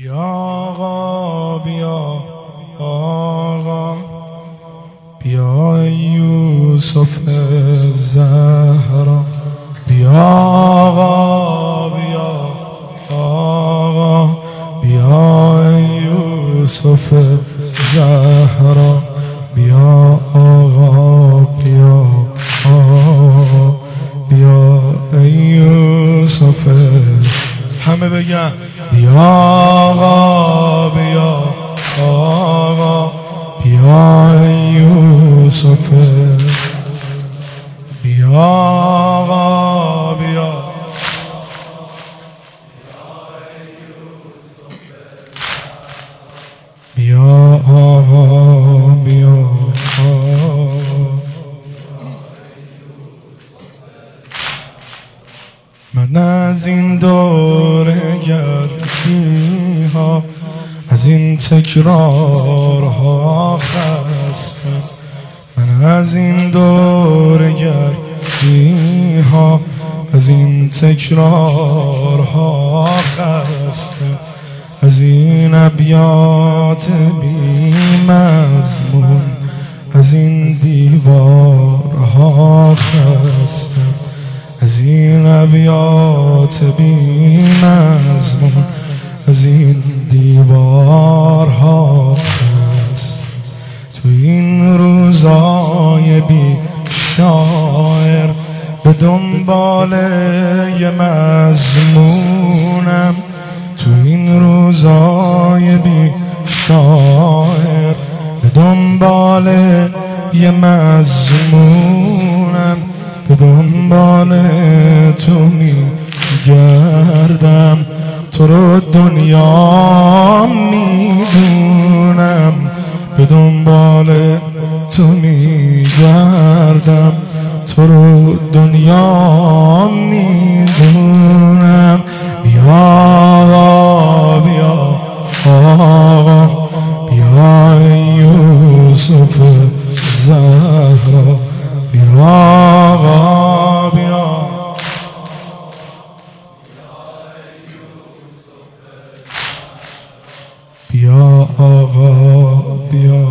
بیا آقا بیا آقا بیا ای یوسف زهرا بیا آقا بیا آقا بیا ای یوسف زهرا بیا آقا بیا آقا بیا ای یوسف همه بگن بیا آقا بیا آقا بیا ای یوسف بیا آقا بیا بیا آقا بیا من از این دوره گردی ها از این تکرارها خستم من از این دوره گردی ها از این تکرارها خستم از این ابیات بی مضمون از این دیوارها خستم از این ابیات بی مضمون از این دیوارها خستم تو این روزای بی شاعر به دنبال یه مضمونم تو این روزای بی شاعر به دنبال یه مضمونم به دنبال تو می گردم تو رو دنیا می دونم به دنبال تو می گردم تو رو دنیا می دونم بیا آقا بیا آقا بیا یوسف زهرا بیا آقا بیا بیا آقا بیا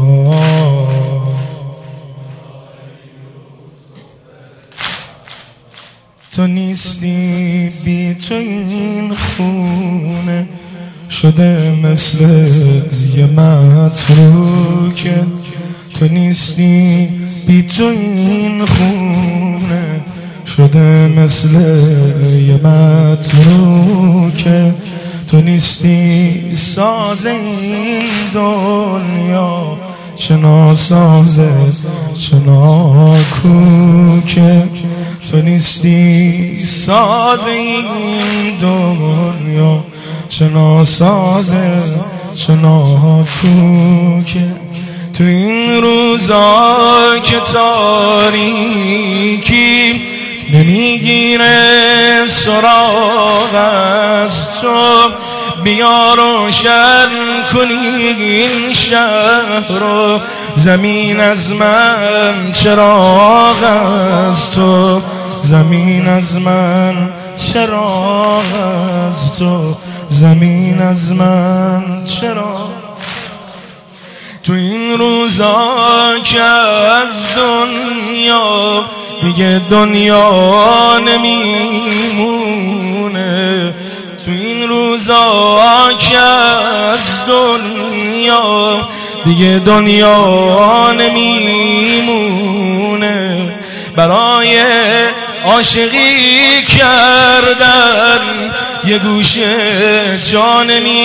تو نیستی بی تو این خونه شده مثل یه متروکه تو نیستی بی تو این خونه شده مثل یه متروکه تو نیستی ساز این دنیا چنا سازه چنا کوکه تو نیستی ساز این دنیا چنا سازه چنا کوکه تو این روزا که تاریکی نمیگیره سراغ از تو بیا روشن کنی این شهر رو زمین از من چراغ از تو زمین از من چراغ از تو زمین از من چراغ تو این روزا که از دنیا دیگه دنیا نمیمونه تو این روزا که از دنیا دیگه دنیا نمیمونه برای عاشقی کردن یه گوشه جا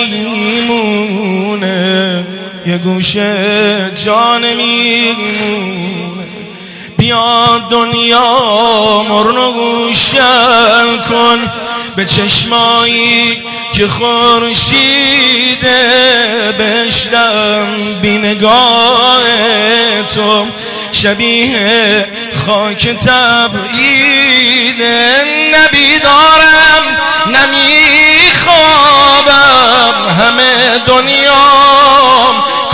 نمیمونه یه گوشه جا نمیمونه بیا دنیا مرنو گوشن کن به چشمایی که خورشیده بشدم بی نگاه تو شبیه خاک تبعیده نبیدارم نمیخوابم همه دنیام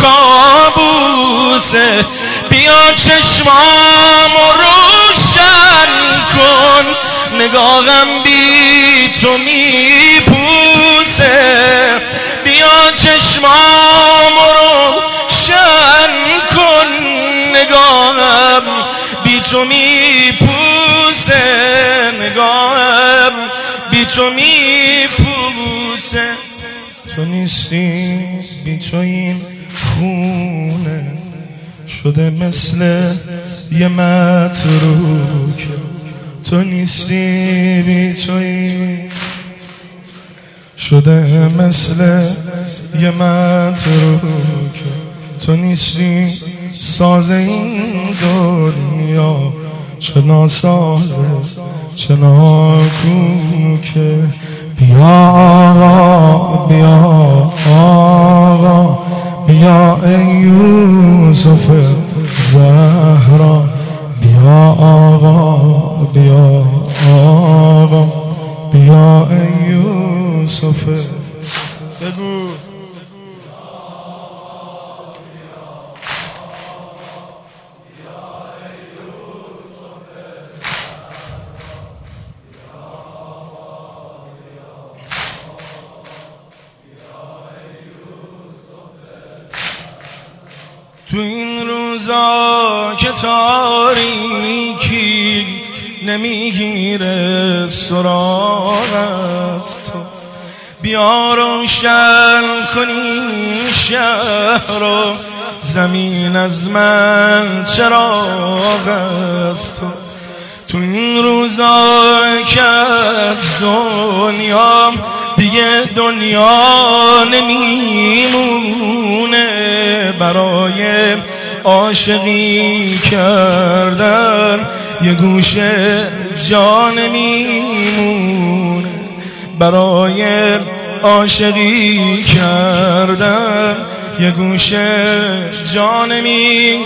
کابوسه بیا چشمامو روشن کن نگاهم بی تو میپوسه بیا چشمام روشن کن، نگاهم بی تو میپوسه، نگاهم بی تو میپوسه. تو نیستی بی تو این خونه شده مثل یه متروکه. تو نیستی بی تو این شده مثل یه متروکه. تو نیستی ساز این دنیا، چه ناسازه چه ناکوکه. بیا آقا بیا آقا بیا ای یوسف زهرا. بیا آقا بیا آقا بیا ای یوسف. بگو تو این روزا که تاریکی نمیگیره سراغ از تو، بیا روشن کنی شهر رو، زمین از من چراغ از تو. تو این روزا که از دنیا دیگه دنیا نمیمونه، برای عاشقی کردن یه گوشه جا نمیمونه، برای عاشقی کردن یه گوشه جا نمیمونه.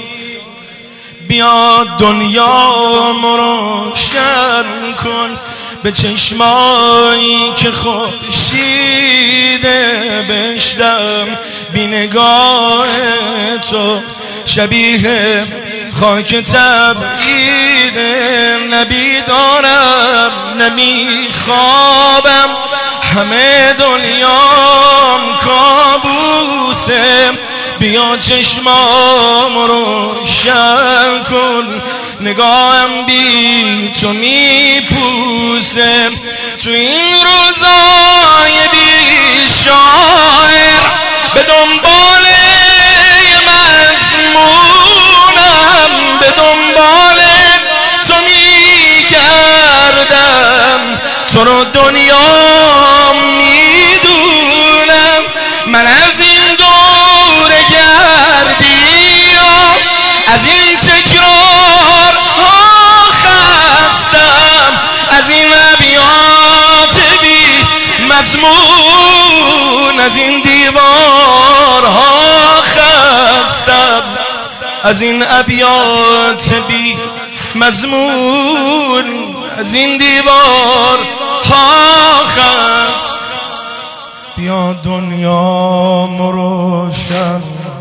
بیا دنیا روشن کن به چشمایی که خورشیده بشدم بی نگاه تو، شبیه خاک تبعید نبیدارم نمیخوابم، همه دنیام کابوسه. بیا چشمام روشن کن، نگاهم بی تو میپوسه. تو این روزای بی شاعر به دنبال مضمونم، به دنبال تو میگردم، تو رو دنیا میدونم. من از این دور گردی از این تکرار ها خستم، از این ابیات بی مضمون، از این دیوارها خستم، از این ابیات بی مضمون، از این دیوارها خستم. بیا دنیا روشن،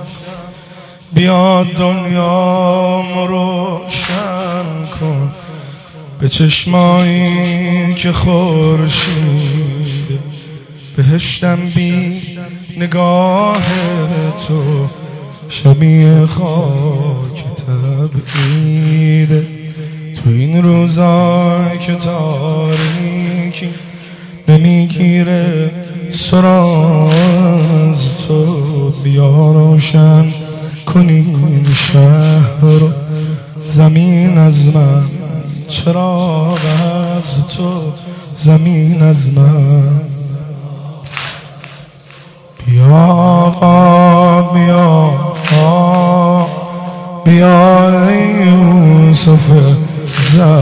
بیا دنیا روشن کن به چشمایی که خورشید بهشتم بی نگاه تو، شبیه خاک تبعید. تو این روزا که تاریکی نمیگیره سراغ از تو، بیا روشن کنی این شهر رو، زمین از من چراغ از تو، زمین از من. بیا آقا بیا بیا ای یوسف زهرا.